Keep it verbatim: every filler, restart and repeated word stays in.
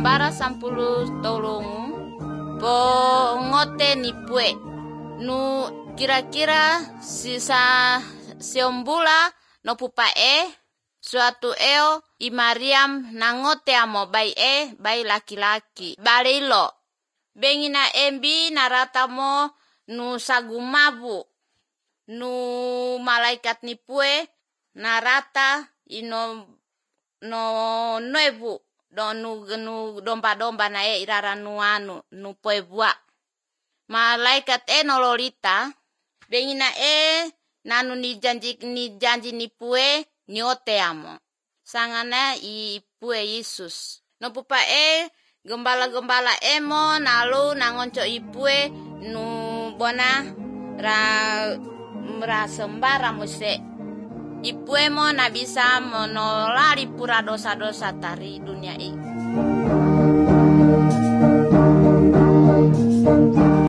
gembara sampulu tolong po ngote ni pue nu kira-kira sisa siombula no pupae suatu eo i Mariam nangote amo bai e bai laki-laki balilo bengina embi narata mo nu sagumabu nu malaikat ni pue narata ino no noebu do nu nu domba-domba na e irara nu anu nu pue bua malaikat e nololita bengina e nanu ni janji ni janji ni pue ni ote amo sangana i pue Yesus no pupa e gembala-gembala emo nalu nangonco i pue nu bona ra ra sembara muse ipuemo na bisa menolari pura dosa-dosa tari dunia ini.